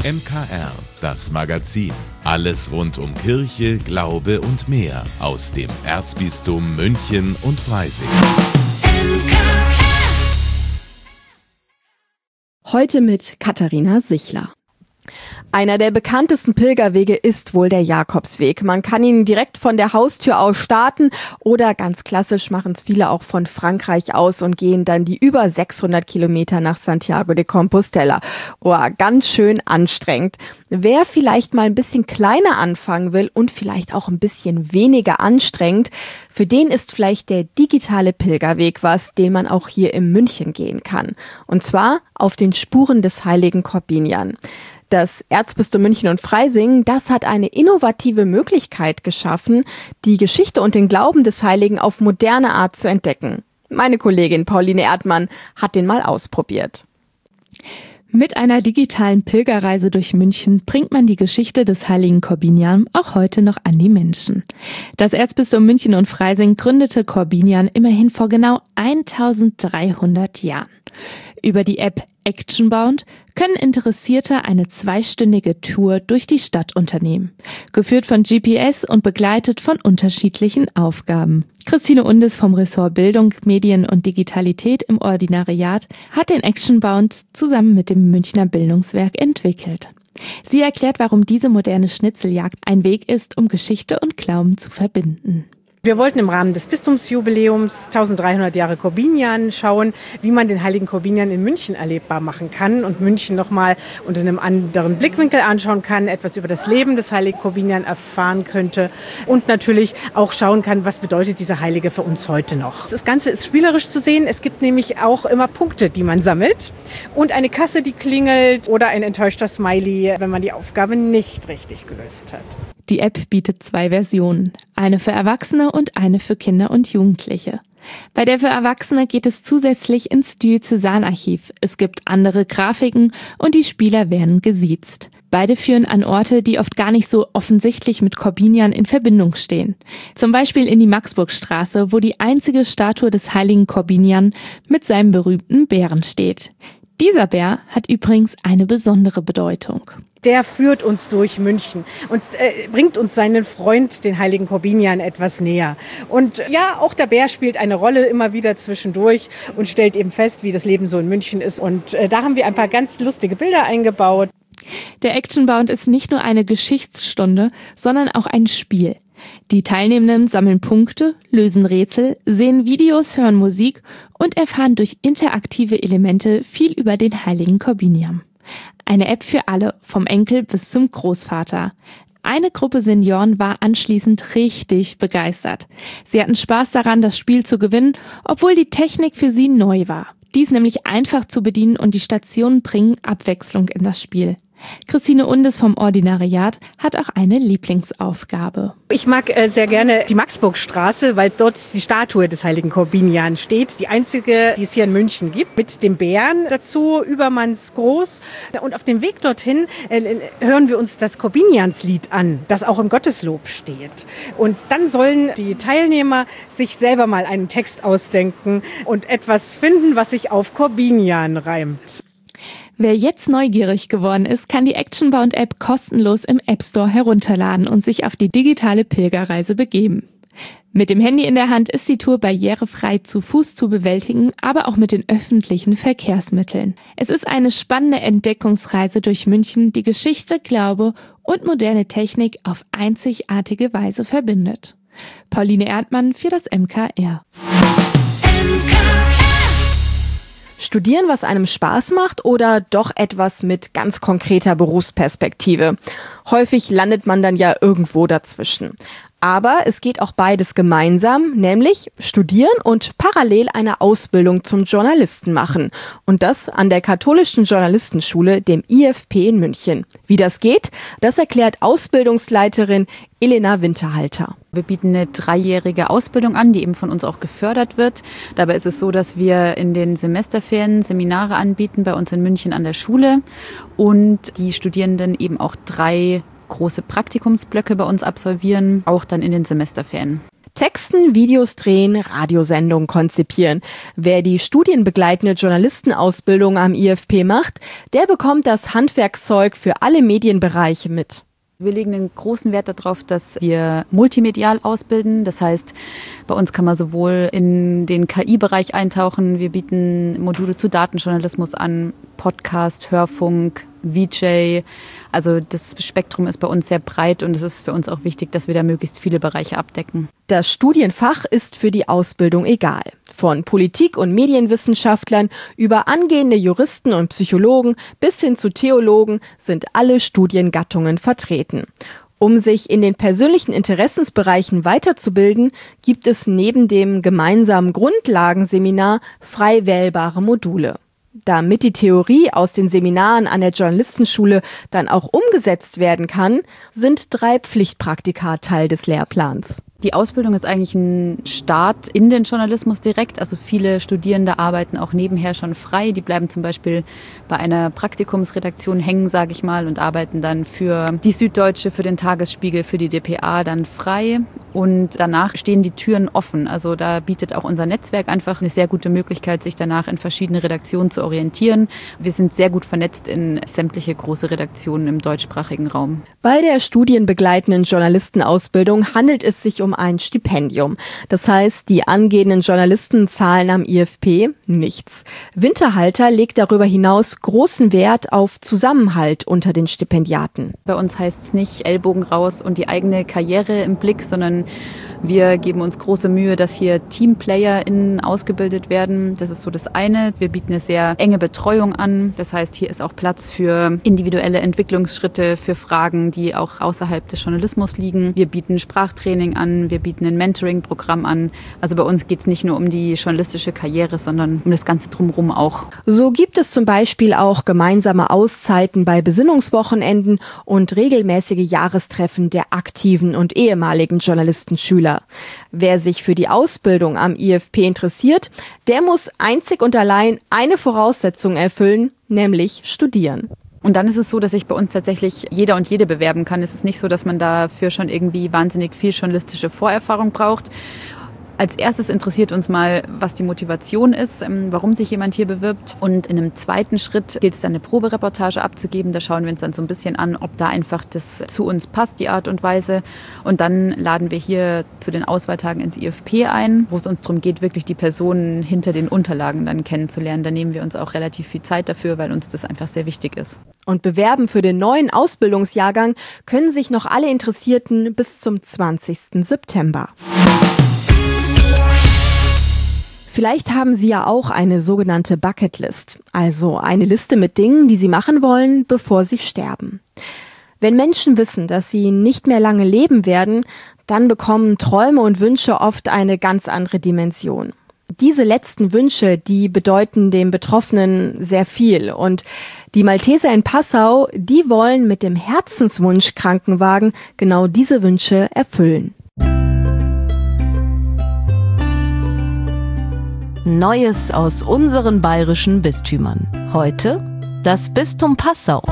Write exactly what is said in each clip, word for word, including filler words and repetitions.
M K R, das Magazin. Alles rund um Kirche, Glaube und mehr aus dem Erzbistum München und Freising. Heute mit Katharina Sichler. Einer der bekanntesten Pilgerwege ist wohl der Jakobsweg. Man kann ihn direkt von der Haustür aus starten oder ganz klassisch machen es viele auch von Frankreich aus und gehen dann die über sechshundert Kilometer nach Santiago de Compostela. Oh, ganz schön anstrengend. Wer vielleicht mal ein bisschen kleiner anfangen will und vielleicht auch ein bisschen weniger anstrengend, für den ist vielleicht der digitale Pilgerweg was, den man auch hier in München gehen kann. Und zwar auf den Spuren des heiligen Korbinian. Das Erzbistum München und Freising, das hat eine innovative Möglichkeit geschaffen, die Geschichte und den Glauben des Heiligen auf moderne Art zu entdecken. Meine Kollegin Pauline Erdmann hat den mal ausprobiert. Mit einer digitalen Pilgerreise durch München bringt man die Geschichte des heiligen Korbinian auch heute noch an die Menschen. Das Erzbistum München und Freising gründete Korbinian immerhin vor genau eintausenddreihundert Jahren. Über die App Actionbound können Interessierte eine zweistündige Tour durch die Stadt unternehmen. Geführt von G P S und begleitet von unterschiedlichen Aufgaben. Christine Undes vom Ressort Bildung, Medien und Digitalität im Ordinariat hat den Actionbound zusammen mit dem Münchner Bildungswerk entwickelt. Sie erklärt, warum diese moderne Schnitzeljagd ein Weg ist, um Geschichte und Glauben zu verbinden. Wir wollten im Rahmen des Bistumsjubiläums eintausenddreihundert Jahre Korbinian schauen, wie man den heiligen Korbinian in München erlebbar machen kann und München nochmal unter einem anderen Blickwinkel anschauen kann, etwas über das Leben des heiligen Korbinian erfahren könnte und natürlich auch schauen kann, was bedeutet dieser Heilige für uns heute noch. Das Ganze ist spielerisch zu sehen. Es gibt nämlich auch immer Punkte, die man sammelt und eine Kasse, die klingelt oder ein enttäuschter Smiley, wenn man die Aufgabe nicht richtig gelöst hat. Die App bietet zwei Versionen, eine für Erwachsene und eine für Kinder und Jugendliche. Bei der für Erwachsene geht es zusätzlich ins Diözesanarchiv. Es gibt andere Grafiken und die Spieler werden gesiezt. Beide führen an Orte, die oft gar nicht so offensichtlich mit Korbinian in Verbindung stehen. Zum Beispiel in die Maxburgstraße, wo die einzige Statue des heiligen Korbinian mit seinem berühmten Bären steht. Dieser Bär hat übrigens eine besondere Bedeutung. Der führt uns durch München und äh, bringt uns seinen Freund, den heiligen Korbinian, etwas näher. Und ja, auch der Bär spielt eine Rolle immer wieder zwischendurch und stellt eben fest, wie das Leben so in München ist. Und äh, da haben wir ein paar ganz lustige Bilder eingebaut. Der Actionbound ist nicht nur eine Geschichtsstunde, sondern auch ein Spiel. Die Teilnehmenden sammeln Punkte, lösen Rätsel, sehen Videos, hören Musik und erfahren durch interaktive Elemente viel über den heiligen Korbinian. Eine App für alle, vom Enkel bis zum Großvater. Eine Gruppe Senioren war anschließend richtig begeistert. Sie hatten Spaß daran, das Spiel zu gewinnen, obwohl die Technik für sie neu war. Dies nämlich einfach zu bedienen und die Stationen bringen Abwechslung in das Spiel. Christine Undes vom Ordinariat hat auch eine Lieblingsaufgabe. Ich mag äh, sehr gerne die Maxburgstraße, weil dort die Statue des heiligen Korbinian steht. Die einzige, die es hier in München gibt, mit dem Bären dazu, übermannsgroß. Und auf dem Weg dorthin äh, hören wir uns das Korbinianslied an, das auch im Gotteslob steht. Und dann sollen die Teilnehmer sich selber mal einen Text ausdenken und etwas finden, was sich auf Korbinian reimt. Wer jetzt neugierig geworden ist, kann die Actionbound-App kostenlos im App Store herunterladen und sich auf die digitale Pilgerreise begeben. Mit dem Handy in der Hand ist die Tour barrierefrei zu Fuß zu bewältigen, aber auch mit den öffentlichen Verkehrsmitteln. Es ist eine spannende Entdeckungsreise durch München, die Geschichte, Glaube und moderne Technik auf einzigartige Weise verbindet. Pauline Erdmann für das M K R. Studieren, was einem Spaß macht oder doch etwas mit ganz konkreter Berufsperspektive? Häufig landet man dann ja irgendwo dazwischen. Aber es geht auch beides gemeinsam, nämlich studieren und parallel eine Ausbildung zum Journalisten machen. Und das an der Katholischen Journalistenschule, dem I F P in München. Wie das geht, das erklärt Ausbildungsleiterin Elena Winterhalter. Wir bieten eine dreijährige Ausbildung an, die eben von uns auch gefördert wird. Dabei ist es so, dass wir in den Semesterferien Seminare anbieten bei uns in München an der Schule und die Studierenden eben auch drei große Praktikumsblöcke bei uns absolvieren, auch dann in den Semesterferien. Texten, Videos drehen, Radiosendungen konzipieren. Wer die studienbegleitende Journalistenausbildung am I F P macht, der bekommt das Handwerkszeug für alle Medienbereiche mit. Wir legen einen großen Wert darauf, dass wir multimedial ausbilden. Das heißt, bei uns kann man sowohl in den K I-Bereich eintauchen, wir bieten Module zu Datenjournalismus an, Podcast, Hörfunk, V J. Also das Spektrum ist bei uns sehr breit und es ist für uns auch wichtig, dass wir da möglichst viele Bereiche abdecken. Das Studienfach ist für die Ausbildung egal. Von Politik- und Medienwissenschaftlern über angehende Juristen und Psychologen bis hin zu Theologen sind alle Studiengattungen vertreten. Um sich in den persönlichen Interessensbereichen weiterzubilden, gibt es neben dem gemeinsamen Grundlagenseminar frei wählbare Module. Damit die Theorie aus den Seminaren an der Journalistenschule dann auch umgesetzt werden kann, sind drei Pflichtpraktika Teil des Lehrplans. Die Ausbildung ist eigentlich ein Start in den Journalismus direkt. Also viele Studierende arbeiten auch nebenher schon frei. Die bleiben zum Beispiel bei einer Praktikumsredaktion hängen, sage ich mal, und arbeiten dann für die Süddeutsche, für den Tagesspiegel, für die D P A dann frei. Und danach stehen die Türen offen. Also da bietet auch unser Netzwerk einfach eine sehr gute Möglichkeit, sich danach in verschiedene Redaktionen zu orientieren. Wir sind sehr gut vernetzt in sämtliche große Redaktionen im deutschsprachigen Raum. Bei der studienbegleitenden Journalistenausbildung handelt es sich um ein Stipendium. Das heißt, die angehenden Journalisten zahlen am I F P nichts. Winterhalter legt darüber hinaus großen Wert auf Zusammenhalt unter den Stipendiaten. Bei uns heißt es nicht Ellbogen raus und die eigene Karriere im Blick, sondern wir geben uns große Mühe, dass hier TeamplayerInnen ausgebildet werden. Das ist so das eine. Wir bieten eine sehr enge Betreuung an. Das heißt, hier ist auch Platz für individuelle Entwicklungsschritte, für Fragen, die auch außerhalb des Journalismus liegen. Wir bieten Sprachtraining an, wir bieten ein Mentoring-Programm an. Also bei uns geht es nicht nur um die journalistische Karriere, sondern um das Ganze drumherum auch. So gibt es zum Beispiel auch gemeinsame Auszeiten bei Besinnungswochenenden und regelmäßige Jahrestreffen der aktiven und ehemaligen Journalistenschüler. Wer sich für die Ausbildung am I F P interessiert, der muss einzig und allein eine Voraussetzung erfüllen, nämlich studieren. Und dann ist es so, dass sich bei uns tatsächlich jeder und jede bewerben kann. Es ist nicht so, dass man dafür schon irgendwie wahnsinnig viel journalistische Vorerfahrung braucht. Als erstes interessiert uns mal, was die Motivation ist, warum sich jemand hier bewirbt. Und in einem zweiten Schritt gilt es dann, eine Probereportage abzugeben. Da schauen wir uns dann so ein bisschen an, ob da einfach das zu uns passt, die Art und Weise. Und dann laden wir hier zu den Auswahltagen ins I F P ein, wo es uns darum geht, wirklich die Personen hinter den Unterlagen dann kennenzulernen. Da nehmen wir uns auch relativ viel Zeit dafür, weil uns das einfach sehr wichtig ist. Und bewerben für den neuen Ausbildungsjahrgang können sich noch alle Interessierten bis zum zwanzigsten September. Vielleicht haben Sie ja auch eine sogenannte Bucketlist, also eine Liste mit Dingen, die Sie machen wollen, bevor Sie sterben. Wenn Menschen wissen, dass sie nicht mehr lange leben werden, dann bekommen Träume und Wünsche oft eine ganz andere Dimension. Diese letzten Wünsche, die bedeuten dem Betroffenen sehr viel. Und die Malteser in Passau, die wollen mit dem Herzenswunsch-Krankenwagen genau diese Wünsche erfüllen. Neues aus unseren bayerischen Bistümern. Heute das Bistum Passau.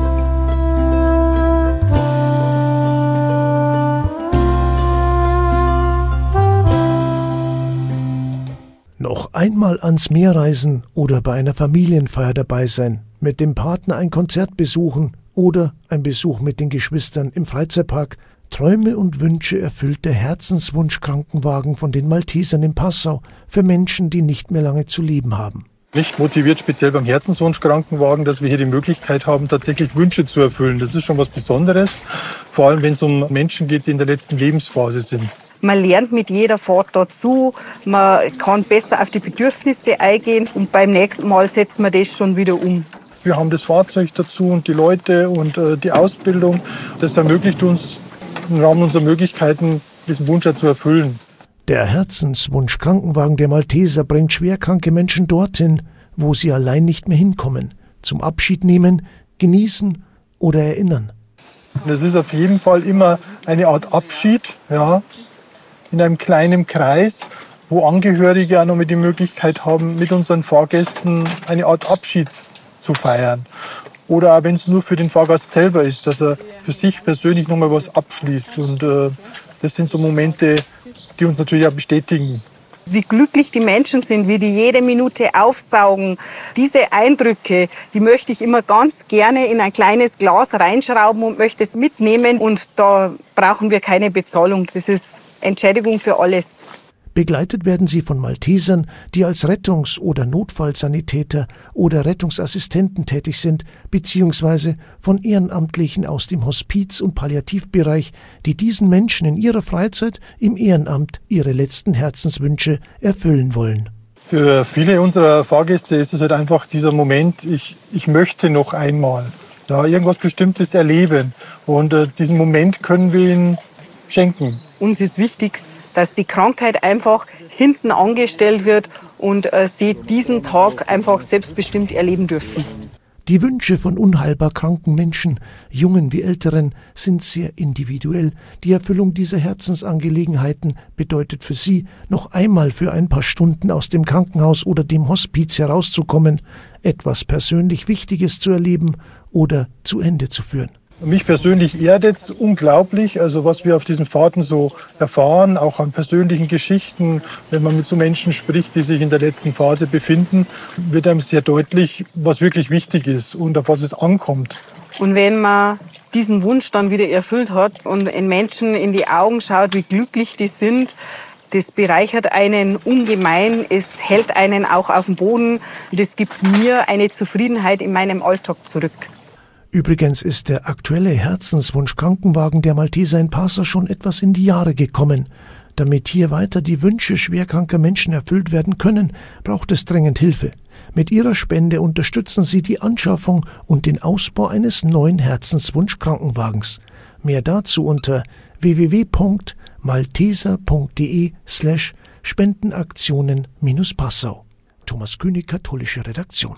Noch einmal ans Meer reisen oder bei einer Familienfeier dabei sein, mit dem Partner ein Konzert besuchen oder ein Besuch mit den Geschwistern im Freizeitpark. Träume und Wünsche erfüllt der Herzenswunsch-Krankenwagen von den Maltesern in Passau für Menschen, die nicht mehr lange zu leben haben. Mich motiviert speziell beim Herzenswunsch-Krankenwagen, dass wir hier die Möglichkeit haben, tatsächlich Wünsche zu erfüllen. Das ist schon was Besonderes, vor allem wenn es um Menschen geht, die in der letzten Lebensphase sind. Man lernt mit jeder Fahrt dazu, man kann besser auf die Bedürfnisse eingehen und beim nächsten Mal setzen wir das schon wieder um. Wir haben das Fahrzeug dazu und die Leute und äh, die Ausbildung. Das ermöglicht uns im Rahmen unserer Möglichkeiten, diesen Wunsch zu erfüllen. Der Herzenswunsch-Krankenwagen der Malteser bringt schwerkranke Menschen dorthin, wo sie allein nicht mehr hinkommen. Zum Abschied nehmen, genießen oder erinnern. Das ist auf jeden Fall immer eine Art Abschied, ja, in einem kleinen Kreis, wo Angehörige auch noch mit die Möglichkeit haben, mit unseren Fahrgästen eine Art Abschied zu feiern. Oder auch wenn es nur für den Fahrgast selber ist, dass er für sich persönlich nochmal was abschließt. Und äh, das sind so Momente, die uns natürlich auch bestätigen. Wie glücklich die Menschen sind, wie die jede Minute aufsaugen. Diese Eindrücke, die möchte ich immer ganz gerne in ein kleines Glas reinschrauben und möchte es mitnehmen. Und da brauchen wir keine Bezahlung. Das ist Entschädigung für alles. Begleitet werden sie von Maltesern, die als Rettungs- oder Notfallsanitäter oder Rettungsassistenten tätig sind, beziehungsweise von Ehrenamtlichen aus dem Hospiz- und Palliativbereich, die diesen Menschen in ihrer Freizeit im Ehrenamt ihre letzten Herzenswünsche erfüllen wollen. Für viele unserer Fahrgäste ist es halt einfach dieser Moment, ich, ich möchte noch einmal ja, irgendwas Bestimmtes erleben. Und äh, diesen Moment können wir ihnen schenken. Uns ist wichtig, dass die Krankheit einfach hinten angestellt wird und äh, sie diesen Tag einfach selbstbestimmt erleben dürfen. Die Wünsche von unheilbar kranken Menschen, Jungen wie Älteren, sind sehr individuell. Die Erfüllung dieser Herzensangelegenheiten bedeutet für sie, noch einmal für ein paar Stunden aus dem Krankenhaus oder dem Hospiz herauszukommen, etwas persönlich Wichtiges zu erleben oder zu Ende zu führen. Mich persönlich erdet es unglaublich, also was wir auf diesen Fahrten so erfahren, auch an persönlichen Geschichten. Wenn man mit so Menschen spricht, die sich in der letzten Phase befinden, wird einem sehr deutlich, was wirklich wichtig ist und auf was es ankommt. Und wenn man diesen Wunsch dann wieder erfüllt hat und den Menschen in die Augen schaut, wie glücklich die sind, das bereichert einen ungemein, es hält einen auch auf dem Boden und es gibt mir eine Zufriedenheit in meinem Alltag zurück. Übrigens ist der aktuelle Herzenswunsch-Krankenwagen der Malteser in Passau schon etwas in die Jahre gekommen. Damit hier weiter die Wünsche schwerkranker Menschen erfüllt werden können, braucht es dringend Hilfe. Mit ihrer Spende unterstützen sie die Anschaffung und den Ausbau eines neuen Herzenswunsch-Krankenwagens. Mehr dazu unter w w w punkt malteser punkt d e slash Spendenaktionen minus Passau. Thomas König, katholische Redaktion.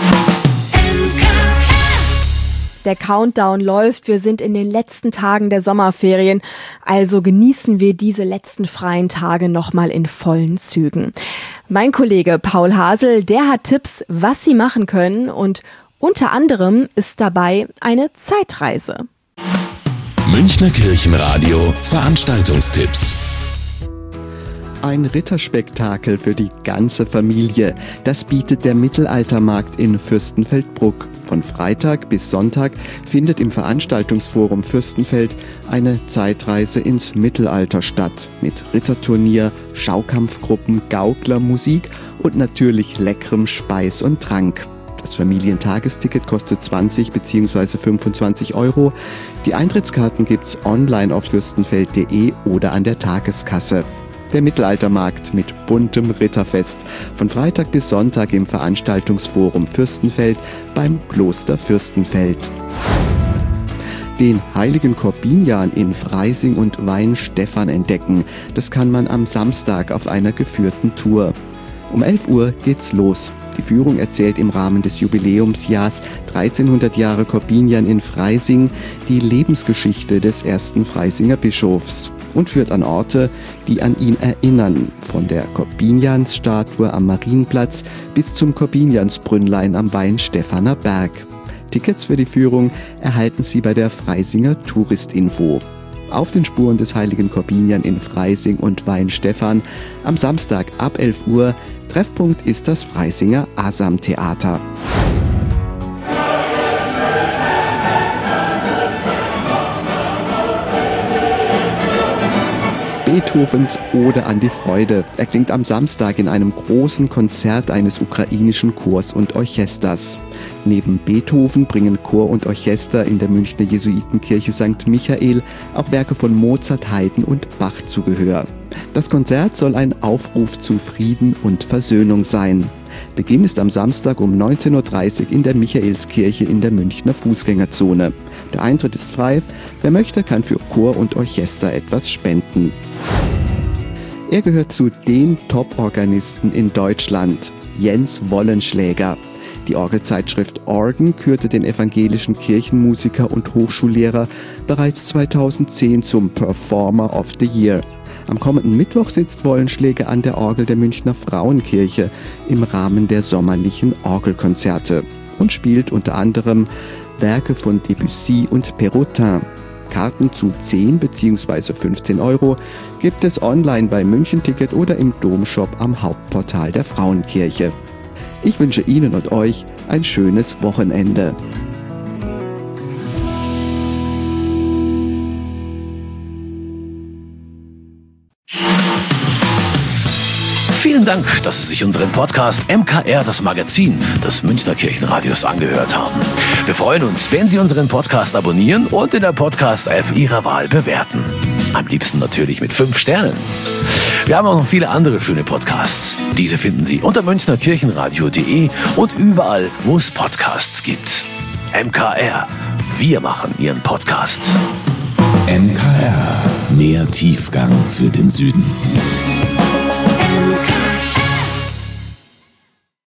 Der Countdown läuft, wir sind in den letzten Tagen der Sommerferien, also genießen wir diese letzten freien Tage nochmal in vollen Zügen. Mein Kollege Paul Hasel, der hat Tipps, was Sie machen können und unter anderem ist dabei eine Zeitreise. Münchner Kirchenradio Veranstaltungstipps. Ein Ritterspektakel für die ganze Familie. Das bietet der Mittelaltermarkt in Fürstenfeldbruck. Von Freitag bis Sonntag findet im Veranstaltungsforum Fürstenfeld eine Zeitreise ins Mittelalter statt. Mit Ritterturnier, Schaukampfgruppen, Gaukler, Musik und natürlich leckerem Speis und Trank. Das Familientagesticket kostet zwanzig bzw. fünfundzwanzig Euro. Die Eintrittskarten gibt's online auf fürstenfeld punkt de oder an der Tageskasse. Der Mittelaltermarkt mit buntem Ritterfest. Von Freitag bis Sonntag im Veranstaltungsforum Fürstenfeld beim Kloster Fürstenfeld. Den heiligen Korbinian in Freising und Weinstefan entdecken. Das kann man am Samstag auf einer geführten Tour. Um elf Uhr geht's los. Die Führung erzählt im Rahmen des Jubiläumsjahrs dreizehnhundert Jahre Korbinian in Freising die Lebensgeschichte des ersten Freisinger Bischofs und führt an Orte, die an ihn erinnern, von der Korbiniansstatue am Marienplatz bis zum Korbiniansbrünnlein am Weinstefaner Berg. Tickets für die Führung erhalten Sie bei der Freisinger Touristinfo. Auf den Spuren des heiligen Korbinian in Freising und Weinstefan am Samstag ab elf Uhr. Treffpunkt ist das Freisinger Asam-Theater. Beethovens Ode an die Freude erklingt am Samstag in einem großen Konzert eines ukrainischen Chors und Orchesters. Neben Beethoven bringen Chor und Orchester in der Münchner Jesuitenkirche Sankt Michael auch Werke von Mozart, Haydn und Bach zu Gehör. Das Konzert soll ein Aufruf zu Frieden und Versöhnung sein. Beginn ist am Samstag um neunzehn Uhr dreißig in der Michaelskirche in der Münchner Fußgängerzone. Der Eintritt ist frei. Wer möchte, kann für Chor und Orchester etwas spenden. Er gehört zu den Top-Organisten in Deutschland, Jens Wollenschläger. Die Orgelzeitschrift Organ kürte den evangelischen Kirchenmusiker und Hochschullehrer bereits zweitausendzehn zum Performer of the Year. Am kommenden Mittwoch sitzt Wollenschläger an der Orgel der Münchner Frauenkirche im Rahmen der sommerlichen Orgelkonzerte und spielt unter anderem Werke von Debussy und Perrotin. Karten zu zehn bzw. fünfzehn Euro gibt es online bei München-Ticket oder im Domshop am Hauptportal der Frauenkirche. Ich wünsche Ihnen und euch ein schönes Wochenende. Vielen Dank, dass Sie sich unseren Podcast M K R, das Magazin des Münchner Kirchenradios, angehört haben. Wir freuen uns, wenn Sie unseren Podcast abonnieren und in der Podcast-App Ihrer Wahl bewerten. Am liebsten natürlich mit fünf Sternen. Wir haben auch noch viele andere schöne Podcasts. Diese finden Sie unter münchner kirchenradio punkt de und überall, wo es Podcasts gibt. M K R, wir machen Ihren Podcast. M K R, mehr Tiefgang für den Süden.